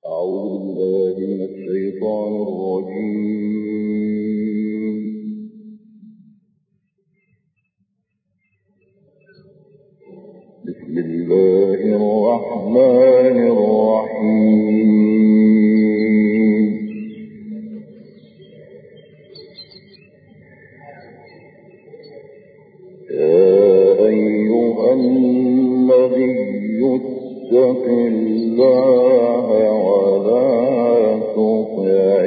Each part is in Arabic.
أعوذ بالله من الشيطان الرجيم. بسم الله الرحمن الرحيم. يا أيها النبي اتق الله ولا تطع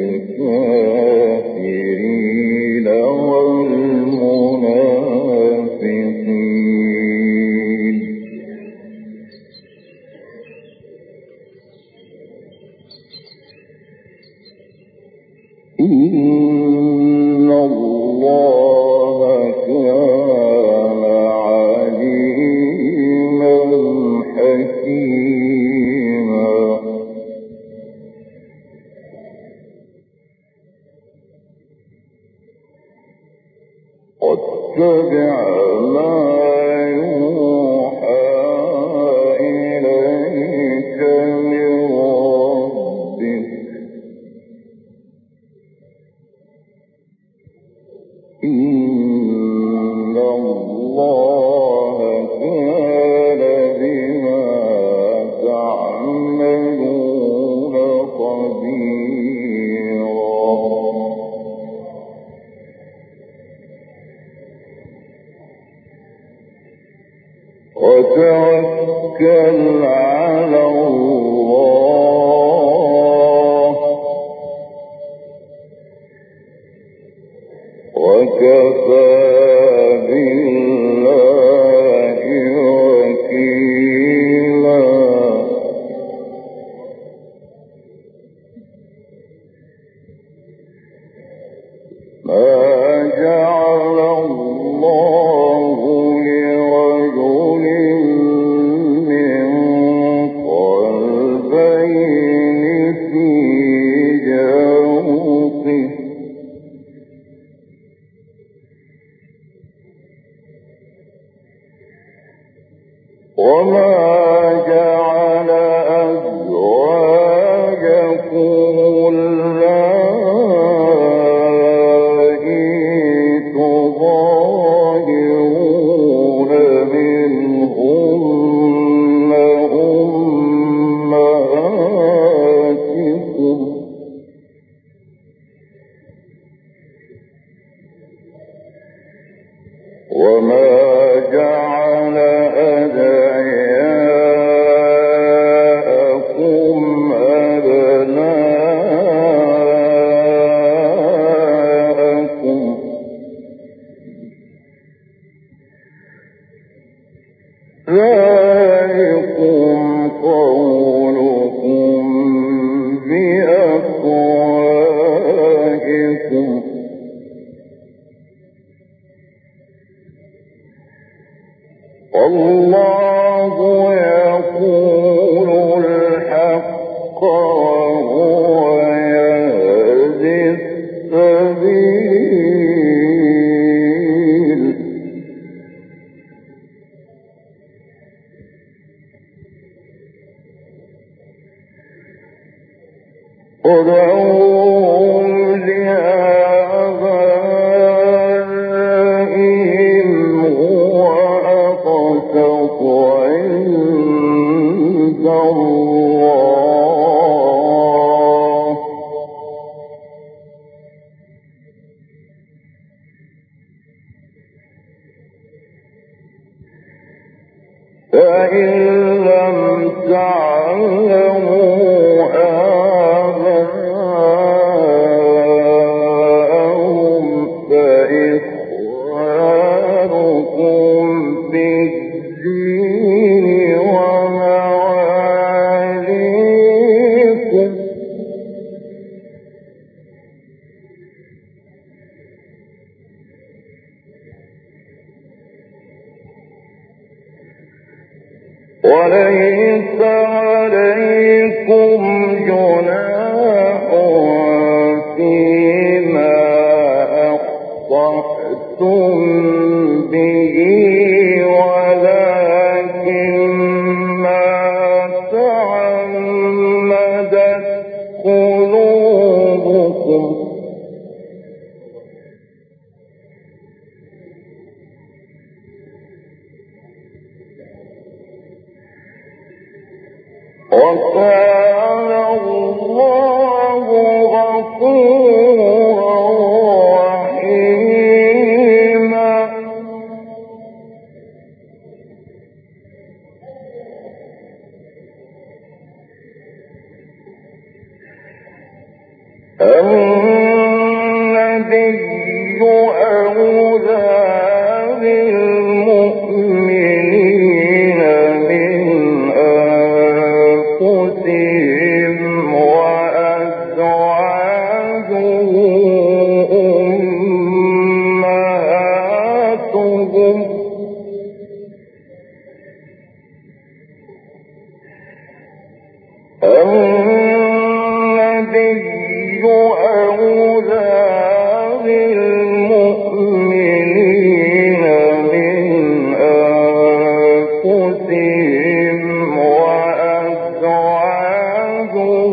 الكافرين والمنافقين. إن الله كان عليما حكيما. واتبع ما يوحى إليك من ربك. إن الله كان بما تعملون خبيرا. وتوكل على الله وكفى بالله وكيلا. ما جعل الله لرجل من قلبين في جوفه وما جعل أزواجكم اللائي تظاهرون منهن أمهاتكم وما جعل أدعياءكم أبناءكم ذلكم قولكم بأفواهكم والله يقول الحق وهو يهدي السبيل. ادعوهم لآبائهم هو أقسط عند الله فإن لم تعلموا آباءهم فإخوانكم في الدين ومواليكم. وليس عليكم جناح فيما أخطأتم به ولكن ما تعمدت وكان الله غفورا رحيما النبي أولى بالمؤمنين من أنفسهم وأزواجه أمهاتهم النبي أولى بالمؤمنين من أنفسهم وأزواجه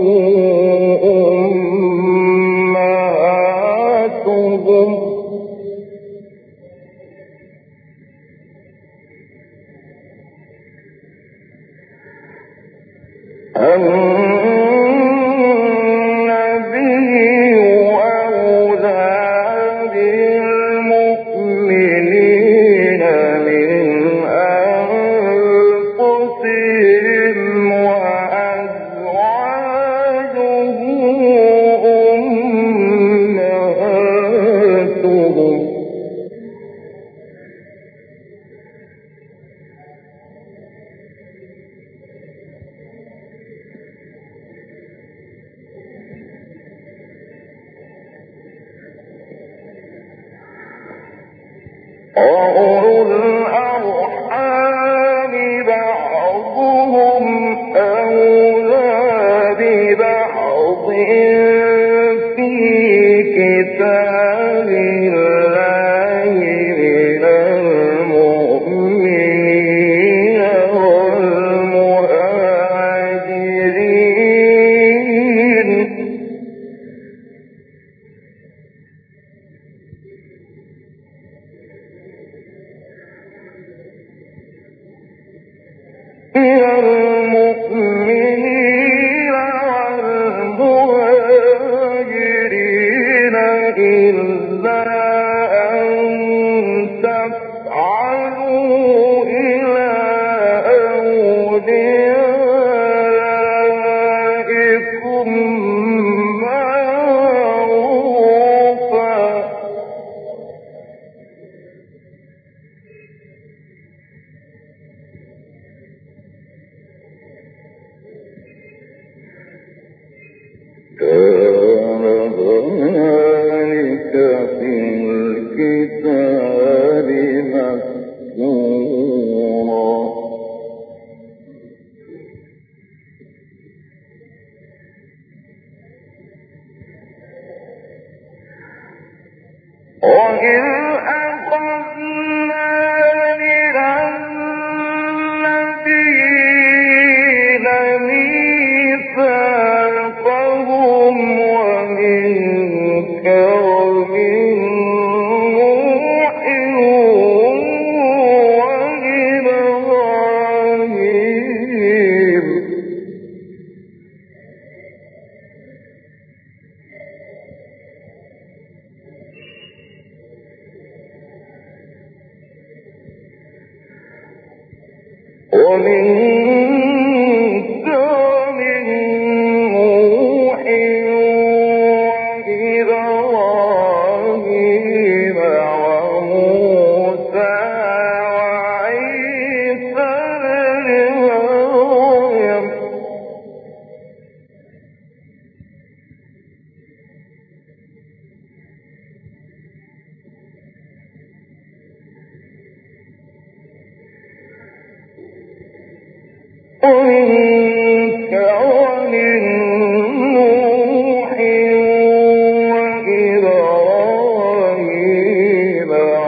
أمهاتهم النبي أولى بالمؤمنين من أنفسهم وأزواجه أمهاتهم وأولو الأرحام بعضهم أولى ببعض في كتاب الله من المؤمنين والمهاجرين إلا أن تفعلوا إلى أوليائكم معروفا كان ذلك في الكتاب مسطورا وإذ أخذنا من النبيين ميثاقهم ومنك ومن نوح وإبراهيم ومنك ومن نوح وإبراهيم وموسى وعيسى ابن مريم ومنك ومن نوح وإبراهيم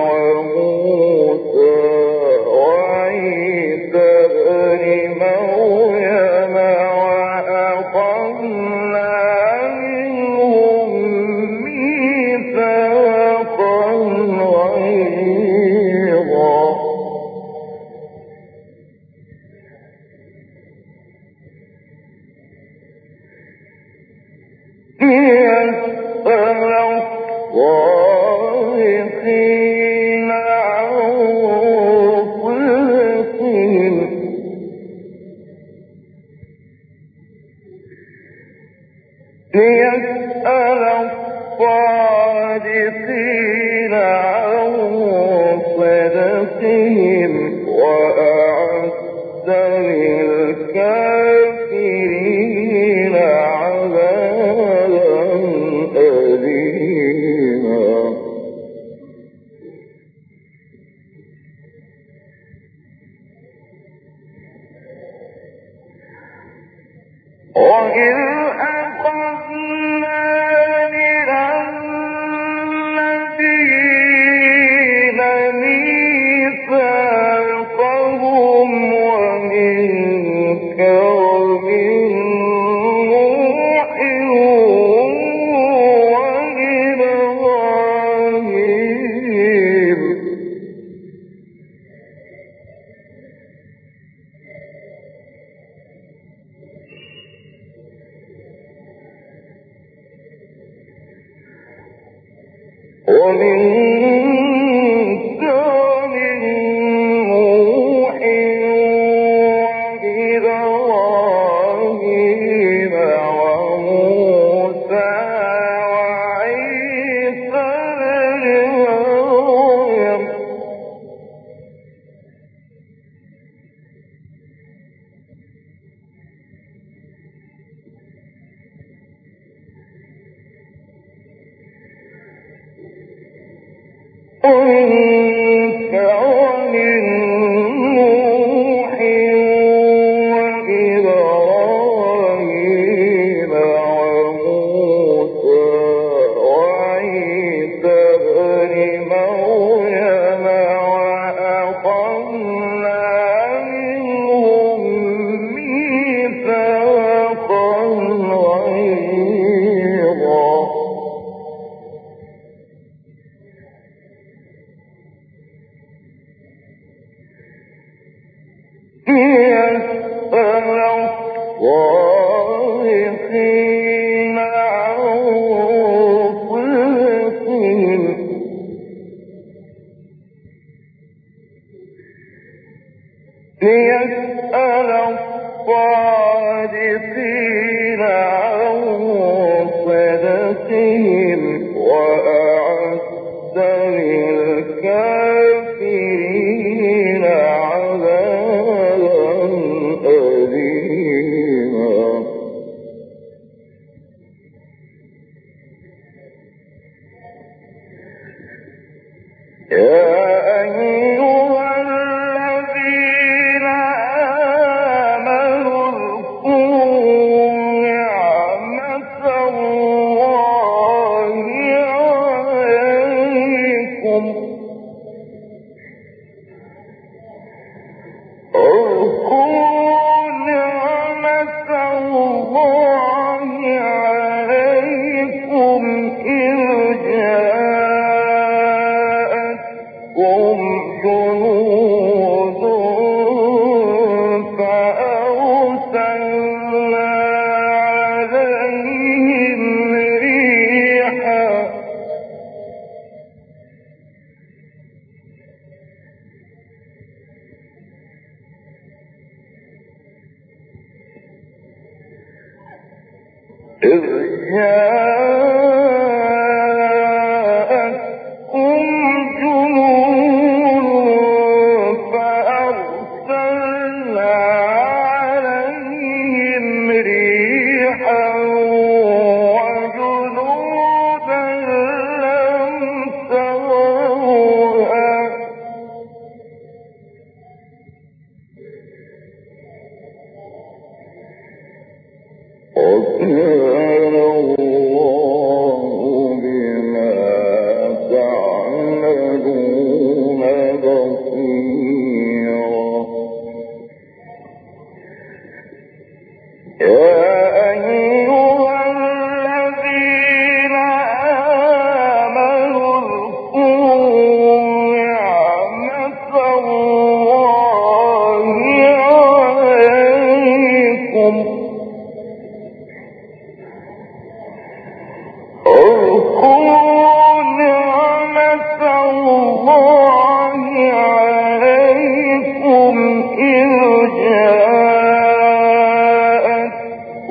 وموسى وعيسى ابن مريم وأخذنا منهم ميثاقا غليظا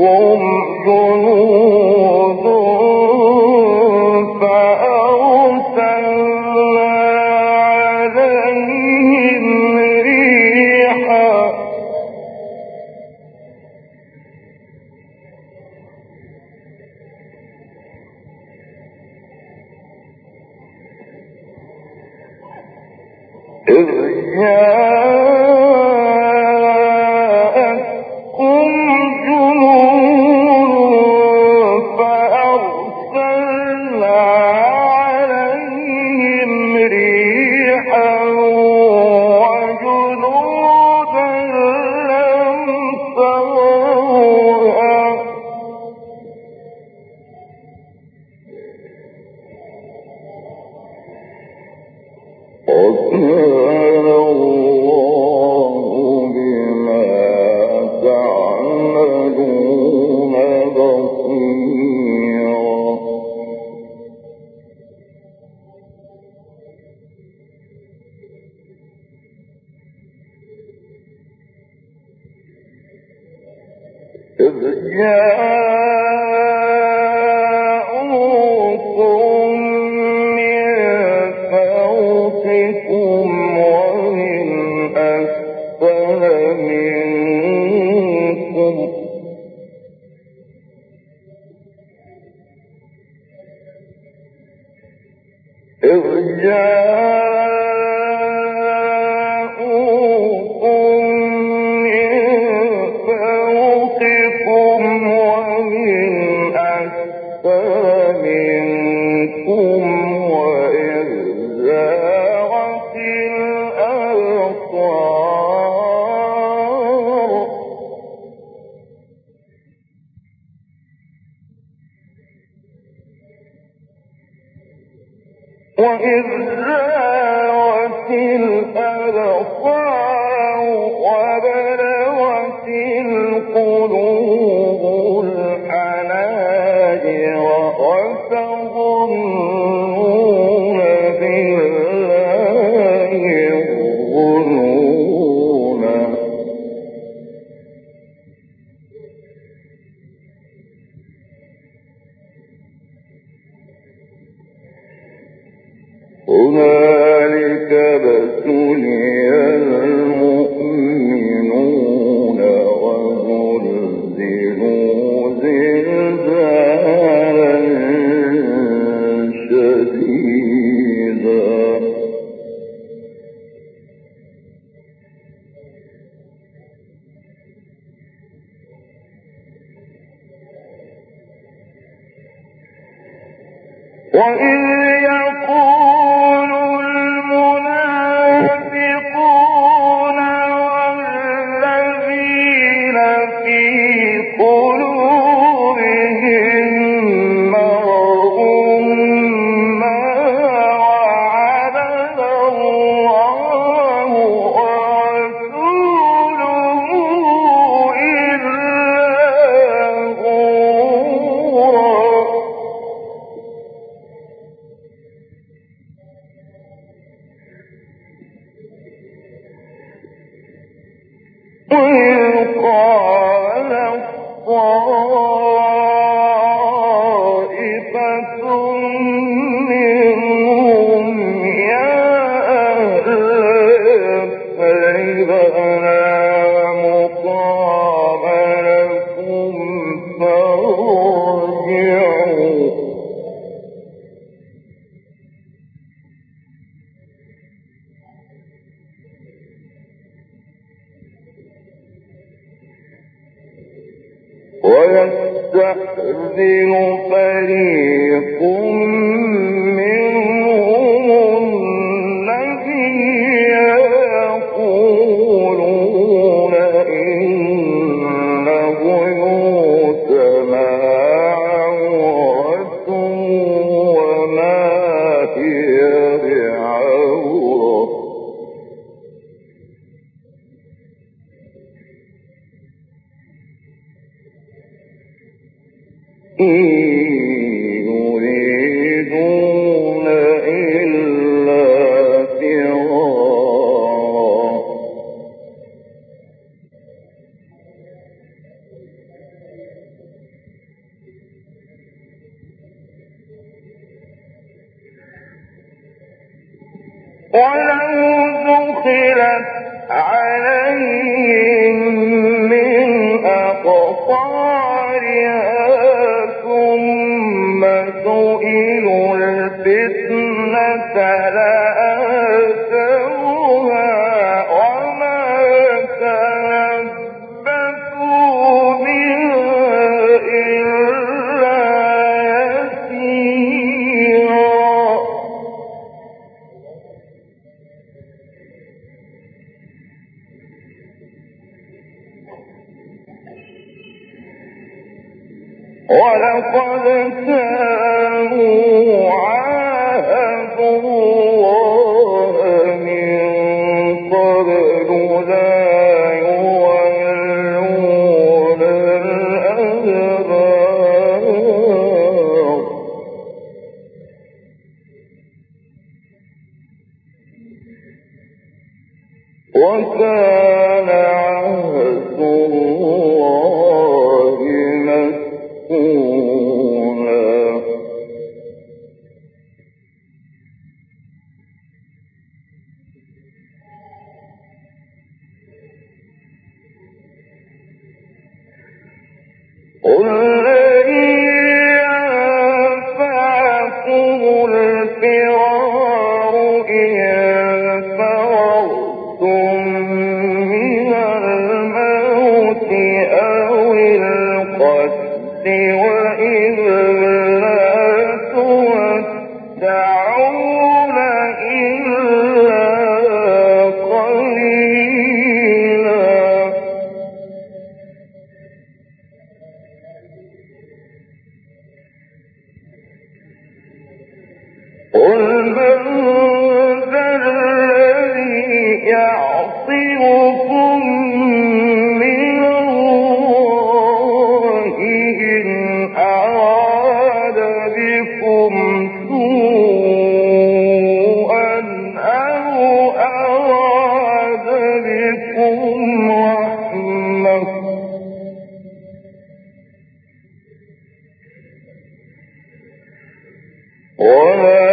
جنود فأرسلنا عليهم ريحا إذ جاءتكم جنود فأرسلنا عليهم ريحا وجنودا لم تروها وكان الله بما تعملون بصيرا إذ جاءوكم من فوقكم ومن أسفل منكم إذ جاءوكم من فوقكم ومن أسفل منكم وإذ زاغت الأبصار وإذ زاغت الأبصار وبلغت القلوب الحناجر وتظنون بالله الظنونا هنالك ابتلي المؤمنون وزلزلوا زلزالا شديدا وإذ يقول المنافقون والذين في قلوبهم مرض ما وعدنا الله ورسوله إلا غرورا وإذ قالت طائفة منهم يا أهل يثرب لا مقام لكم فارجعوا ويستأذن فريق منهم النبي يقولون إن بيوتنا عورة وما هي بعورة يريدون إلا فرارا ولو دخلت عليهم من أقطارها ثم سئلوا الفتنة لآتوها وما تلبثوا بها إلا يسيرا ولقد كانوا عاهدوا الله من قبل لا يولون الأدبار وكان عهد الله مسؤولا قل لن ينفعكم الفرار إن فررتم من الموت أو القتل وإذ لا تمتعون إلا قليلا قل من ذا الذي يعصمكم من الله إن أراد بكم سوءا أو أراد بكم رحمة ولا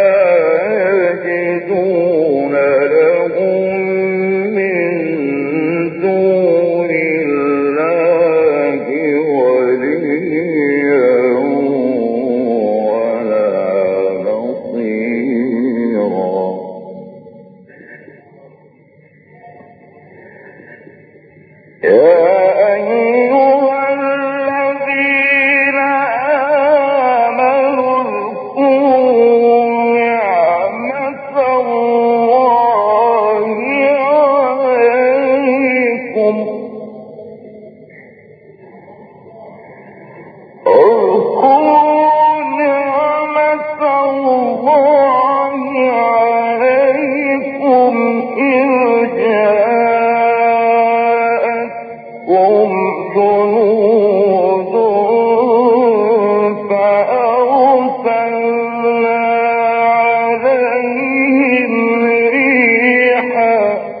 يجدون لهم من دون الله وليا ولا نصيرا يا أيها الذين آمنوا اذكروا نعمة الله عليكم اذكروا نعمة الله عليكم إذ جاءتكم جنود فأرسلنا عليهم ريحا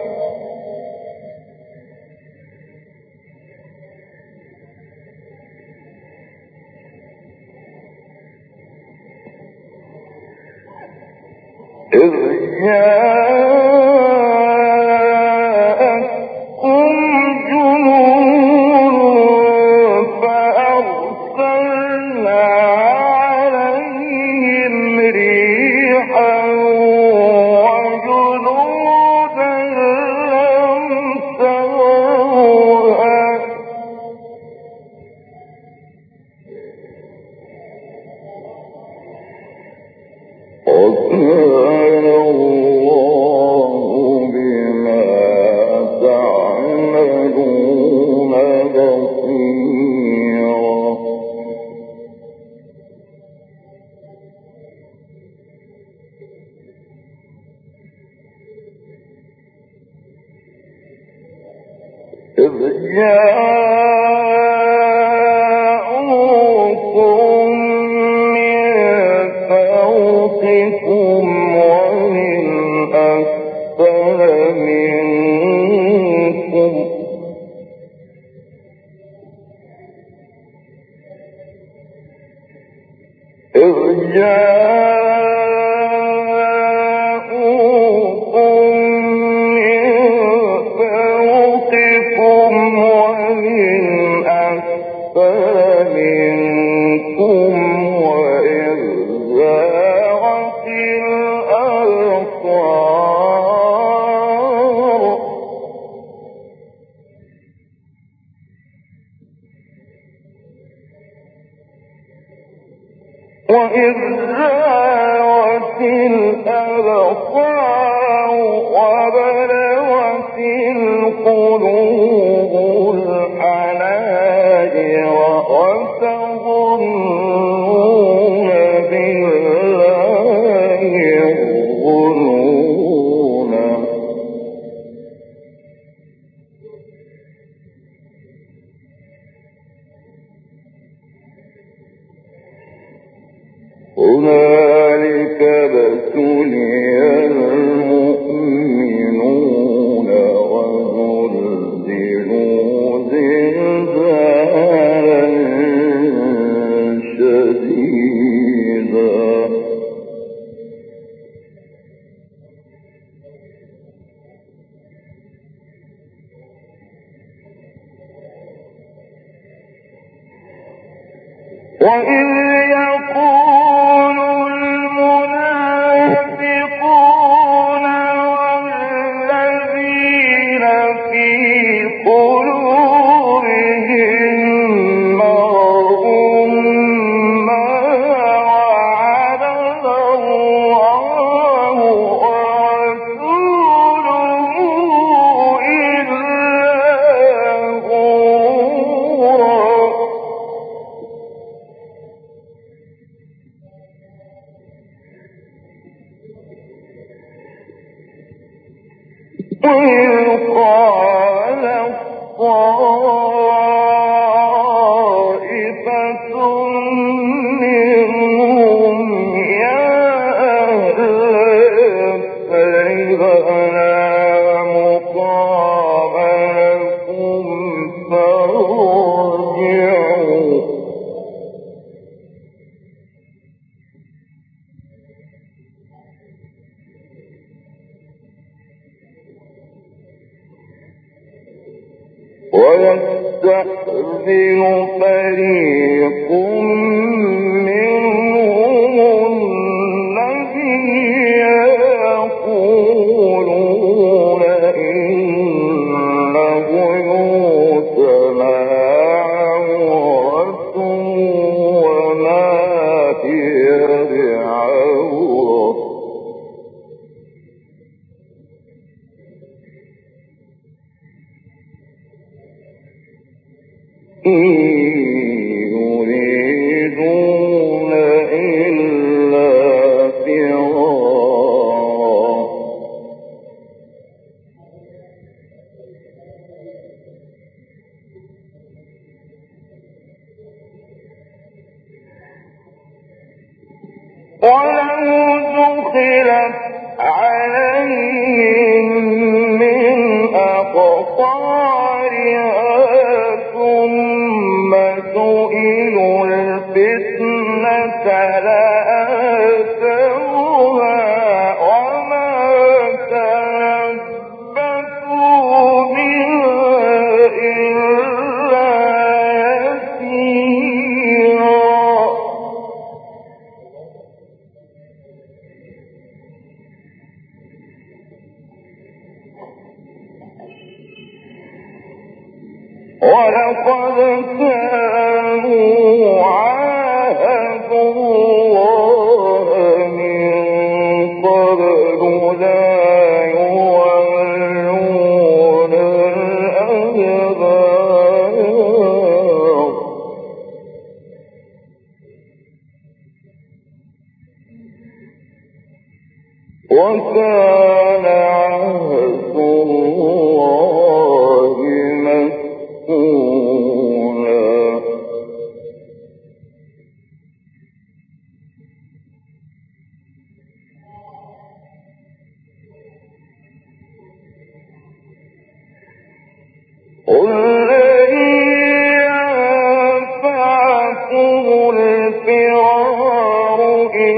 إذ جاءتكم جنود فأرسلنا عليهم ريحا وجنودا لم تروها وكان الله بما تعملون بصيرا إذ جاءوكم من فوقكم ومن أسفل منكم إذ جاءوكم وإذ زاغت الأبصار وبلغت القلوب الحناجر وتظنون بالله الظنونا هنالك ابتلي المؤمنون وزلزلوا زلزالا شديدا وإذ يقول المنافقون والذين في قلوبهم مرض ما وعدنا الله ورسوله إلا غرورا وإذ قالت طائفة منهم يا أهل يثرب لا مقام لكم فارجعوا ويستأذن فريق منهم النبي يقولون إن بيوتنا عورة وما هي بعورة إن يريدون إلا فرارا ولو دخلت عليهم من أقطارها ثم سئلوا الفتنة لآتوها وما تلبثوا بها إلا يسيرا ولقد كانوا عاهدوا الله من قبل لا يولون الأدبار وكان عهد الله مسؤولا قل لن ينفعكم الفرار إن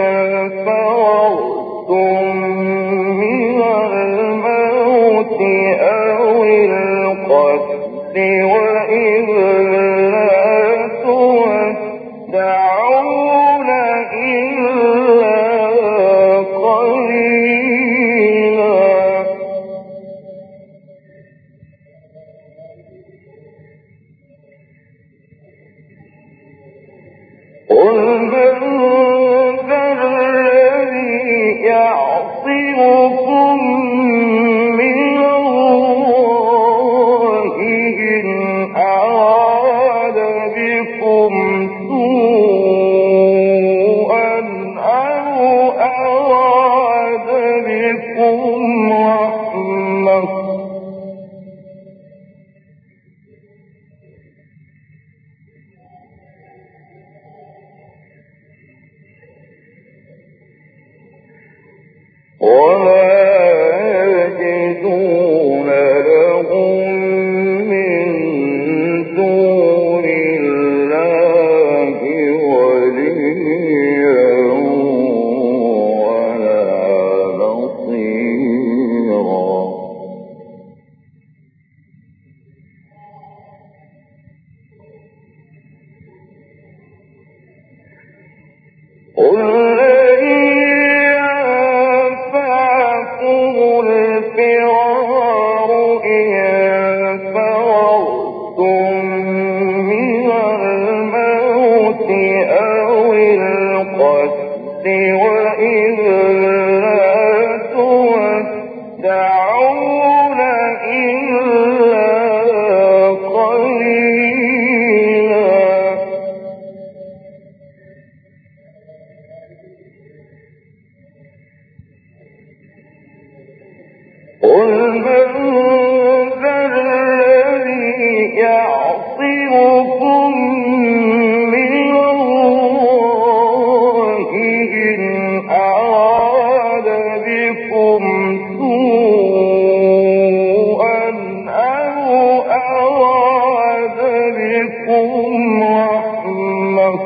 فررتم من الموت أو القتل وإذ لا تمتعون إلا قليلا قل من قل لن ينفعكم الفرار إن فررتم من الموت أو القتل وإذا لا تمتعون إلا قليلا. قل من ذا الذي يعصمكم من الله إن أراد بكم سوءا أو أراد بكم رحمة.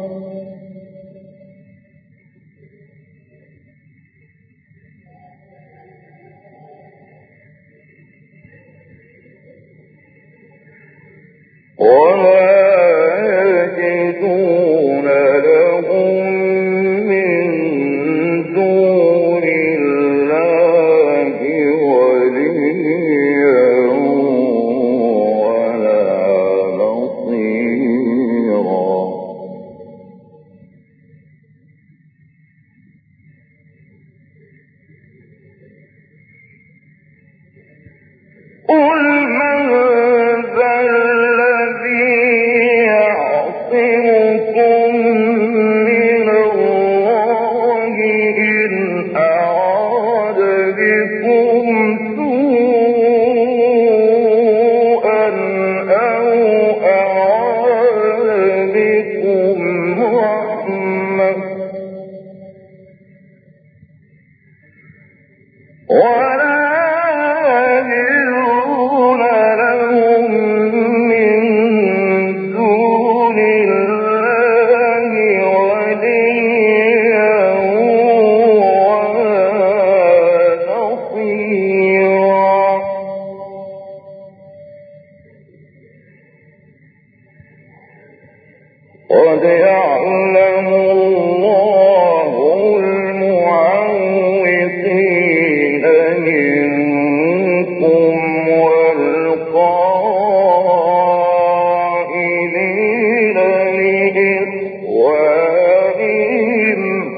ولا يجدون لهم من دون الله وليا ولا نصيرا. قل من ذا الذي يعصمكم من الله إن أراد بكم سوءا أو أراد بكم رحمة. ولا يجدون لهم من دون الله وليا ولا نصيرا. قد يعلم الله المعوقين منكم والقائلين لإخوانهم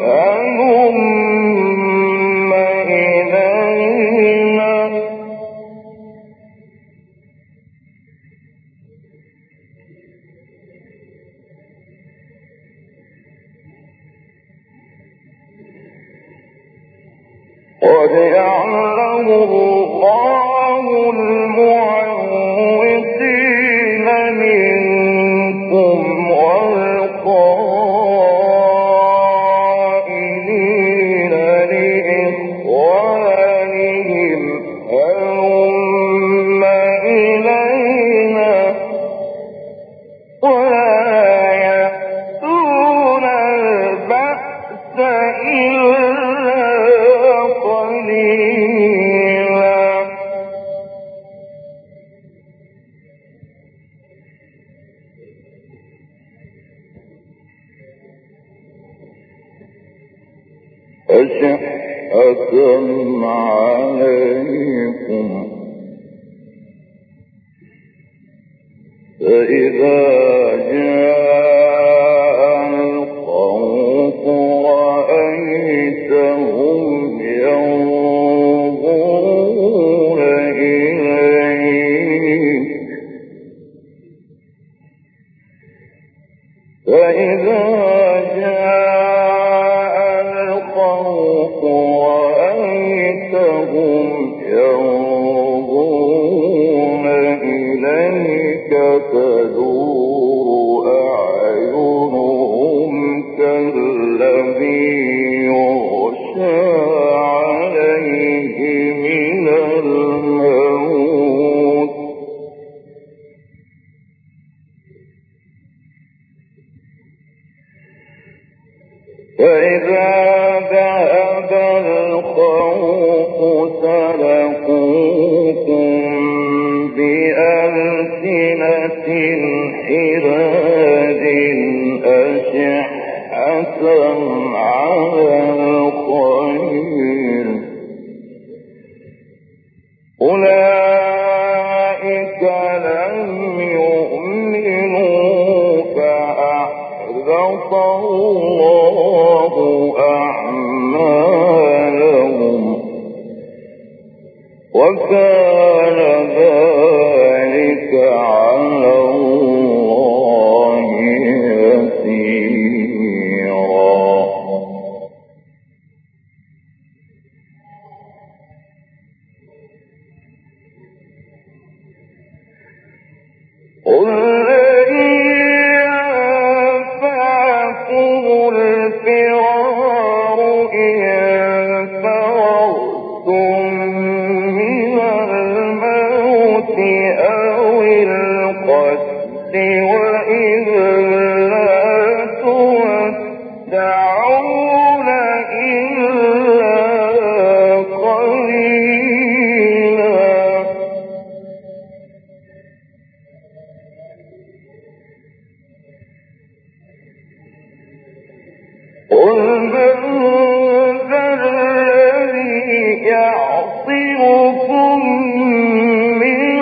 هلم إلينا. قد يعلم الله المعوقين منكم والقائلين لإخوانهم هلم إلينا ولا يأتون البأس إلا قليلا. أشحة عليكم فإذا جاء الخوف رأيتهم ينظرون إليك فإذا جاء الخوف رأيتهم ينظرون إليك تدور أعينهم كالذي يغشى عليه من الموت فإذا ذهب الخوف سلقوكم بألسنة حداد أشحة على الخير أولئك لم يؤمنوا فأحبط الله أعمالهم وكان ذلك على الله يسيرا. قل لن ينفعكم الفرار إن فررتم من الموت أو القتل وإذ لا تمتعون إلا قليلا. قل من ذا الذي يعصمكم من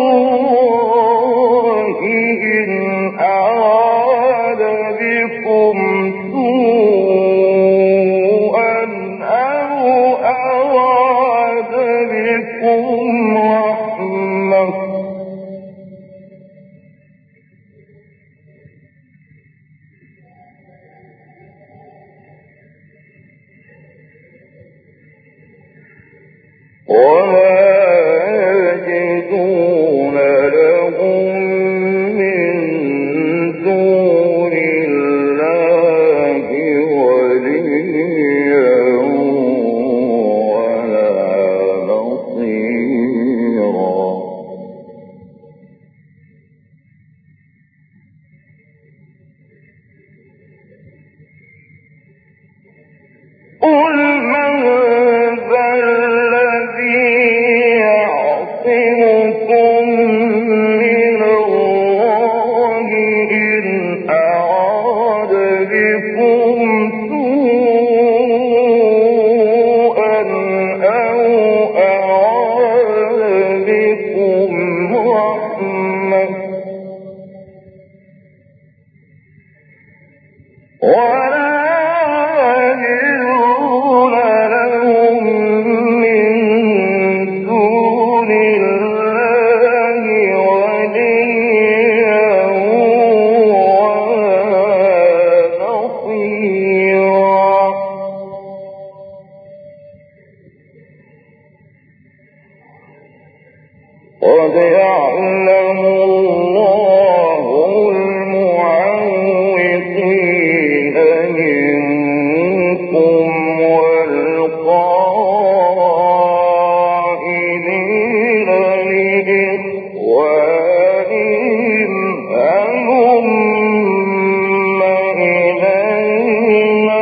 الله إن أراد بكم سوءا أو أراد بكم رحمة ولا يجدون لهم من دون الله وليا ولا نصيرا. قل من ذا الذي يعصمكم من الله إن أراد بكم سوءا أو أراد بكم رحمة ولا يجدون لهم من دون الله وليا ولا نصيرا. قد يعلم الله المعوقين منكم والقائلين لإخوانهم هلم إلينا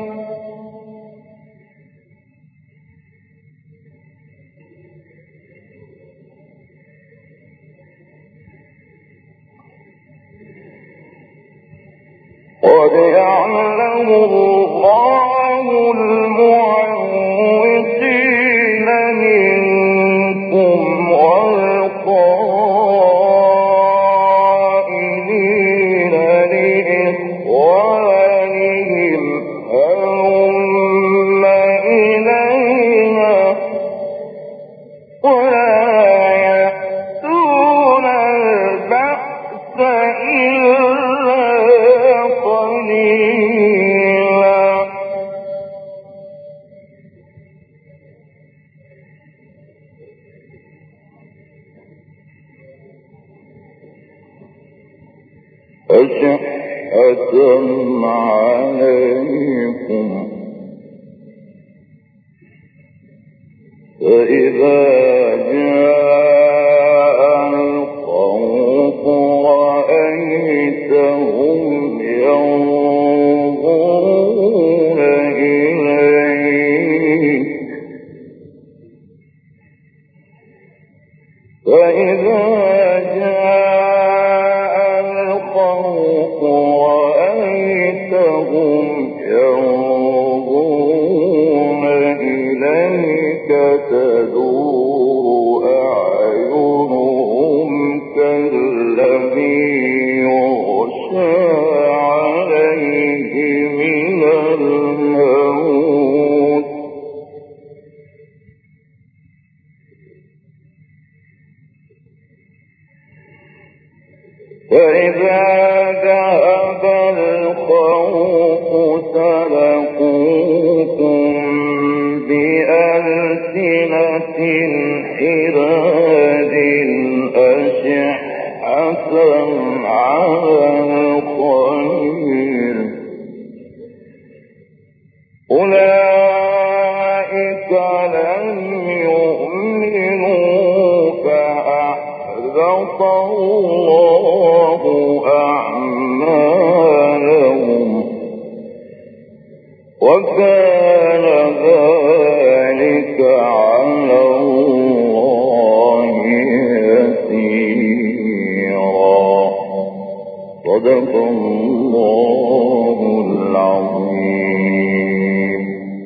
قد يعلم الله المعوقين منكم والقائلين لإخوانهم هلم إلينا ولا يأتون البأس إلا قليلا. أشحة عليكم فإذا جاء الخوف رأيتهم ينظرون إليك فإذا جاء الخوف رأيتهم وهم ينظرون إليك تدور أعينهم كالذي يغشى عليه من الموت فإذا ذهب الخوف سلقوكم بألسنة حداد أشحة على الخير أولئك لم يؤمنوا فأحبط الله أعمالهم وكان ذلك على الله يسيرا. صدق الله العظيم.